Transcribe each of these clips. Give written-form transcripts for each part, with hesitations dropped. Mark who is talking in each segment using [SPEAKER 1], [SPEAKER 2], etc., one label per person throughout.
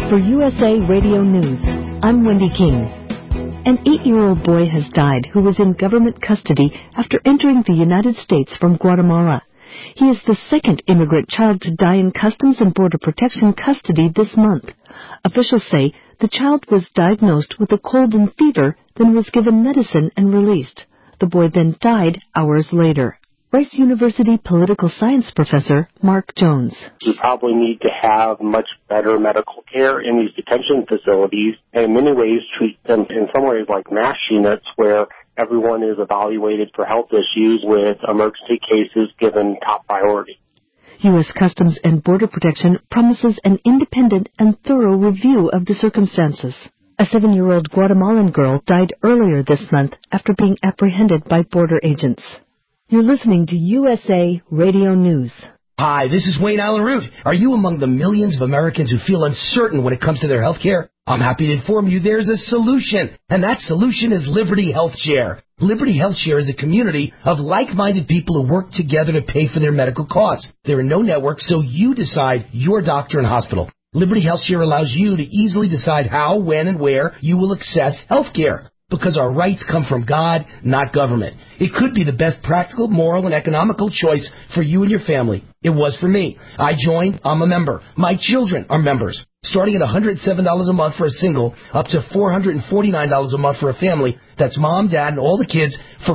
[SPEAKER 1] For USA Radio News, I'm Wendy King. An 8-year-old boy has died who was in government custody after entering the United States from Guatemala. He is the second immigrant child to die in Customs and Border Protection custody this month. Officials say the child was diagnosed with a cold and fever, then was given medicine and released. The boy then died hours later. Rice University political science professor Mark Jones.
[SPEAKER 2] We probably need to have much better medical care in these detention facilities, and in many ways treat them in some ways like MASH units where everyone is evaluated for health issues with emergency cases given top priority.
[SPEAKER 1] U.S. Customs and Border Protection promises an independent and thorough review of the circumstances. A 7-year-old Guatemalan girl died earlier this month after being apprehended by border agents. You're listening to USA Radio News.
[SPEAKER 3] Hi, this is Wayne Allen Root. Are you among the millions of Americans who feel uncertain when it comes to their health care? I'm happy to inform you there's a solution, and that solution is Liberty Health Share. Liberty Health Share is a community of like-minded people who work together to pay for their medical costs. There are no networks, so you decide your doctor and hospital. Liberty Health Share allows you to easily decide how, when, and where you will access health care. Because our rights come from God, not government. It could be the best practical, moral, and economical choice for you and your family. It was for me. I joined. I'm a member. My children are members. Starting at $107 a month for a single, up to $449 a month for a family. That's mom, dad, and all the kids for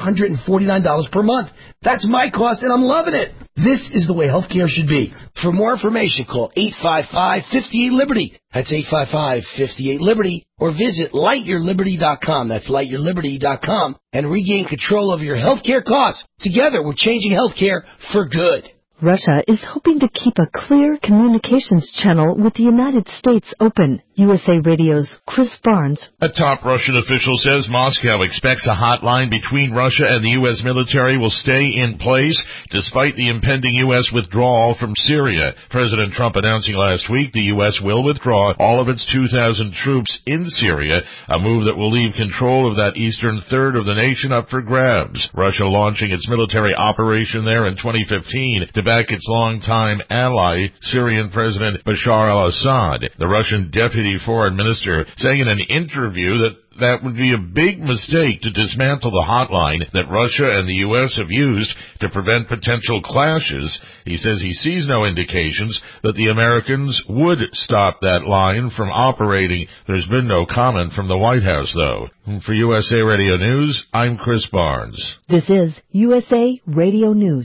[SPEAKER 3] $449 per month. That's my cost, and I'm loving it. This is the way healthcare should be. For more information, call 855-58-LIBERTY. That's 855-58-LIBERTY. Or visit lightyourliberty.com. That's lightyourliberty.com. And regain control of your healthcare costs. Together, we're changing healthcare for good.
[SPEAKER 1] Russia is hoping to keep a clear communications channel with the United States open. USA Radio's Chris Barnes.
[SPEAKER 4] A top Russian official says Moscow expects a hotline between Russia and the U.S. military will stay in place despite the impending U.S. withdrawal from Syria. President Trump announcing last week the U.S. will withdraw all of its 2,000 troops in Syria, a move that will leave control of that eastern third of the nation up for grabs. Russia launching its military operation there in 2015 to back its longtime ally, Syrian President Bashar al-Assad. The Russian deputy foreign minister saying in an interview that would be a big mistake to dismantle the hotline that Russia and the U.S. have used to prevent potential clashes. He says he sees no indications that the Americans would stop that line from operating. There's been no comment from the White House, though. For USA Radio News, I'm Chris Barnes.
[SPEAKER 1] This is USA Radio News.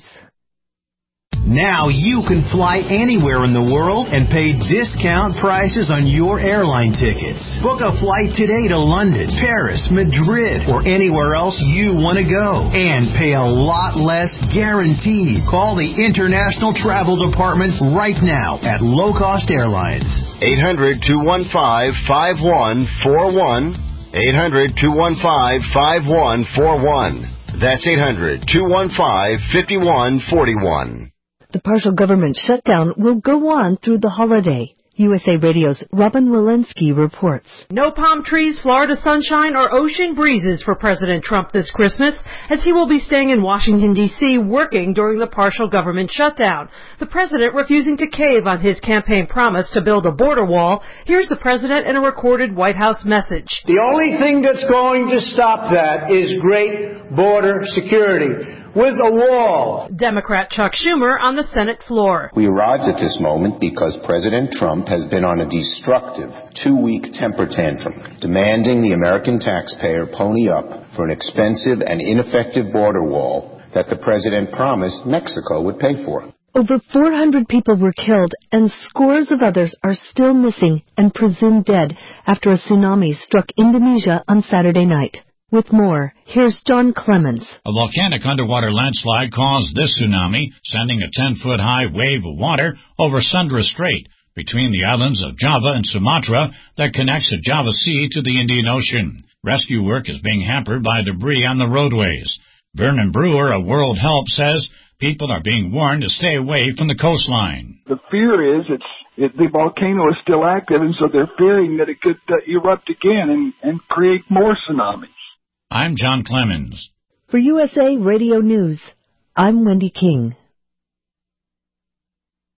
[SPEAKER 5] Now you can fly anywhere in the world and pay discount prices on your airline tickets. Book a flight today to London, Paris, Madrid, or anywhere else you want to go. And pay a lot less guaranteed. Call the International Travel Department right now at Low Cost Airlines.
[SPEAKER 6] 800-215-5141. 800-215-5141. That's 800-215-5141.
[SPEAKER 1] The partial government shutdown will go on through the holiday. USA Radio's Robin Walensky reports.
[SPEAKER 7] No palm trees, Florida sunshine, or ocean breezes for President Trump this Christmas, as he will be staying in Washington, D.C., working during the partial government shutdown. The president refusing to cave on his campaign promise to build a border wall. Here's the president in a recorded White House message.
[SPEAKER 8] The only thing that's going to stop that is great border security. With a wall.
[SPEAKER 7] Democrat Chuck Schumer on the Senate floor.
[SPEAKER 9] We arrived at this moment because President Trump has been on a destructive 2-week temper tantrum, demanding the American taxpayer pony up for an expensive and ineffective border wall that the president promised Mexico would pay for.
[SPEAKER 1] Over 400 people were killed and scores of others are still missing and presumed dead after a tsunami struck Indonesia on Saturday night. With more, here's John Clemens.
[SPEAKER 10] A volcanic underwater landslide caused this tsunami, sending a 10-foot-high wave of water over Sunda Strait between the islands of Java and Sumatra that connects the Java Sea to the Indian Ocean. Rescue work is being hampered by debris on the roadways. Vernon Brewer of World Help says people are being warned to stay away from the coastline.
[SPEAKER 11] The fear is the volcano is still active, and so they're fearing that it could erupt again and create more tsunamis.
[SPEAKER 10] I'm John Clemens.
[SPEAKER 1] For USA Radio News, I'm Wendy King.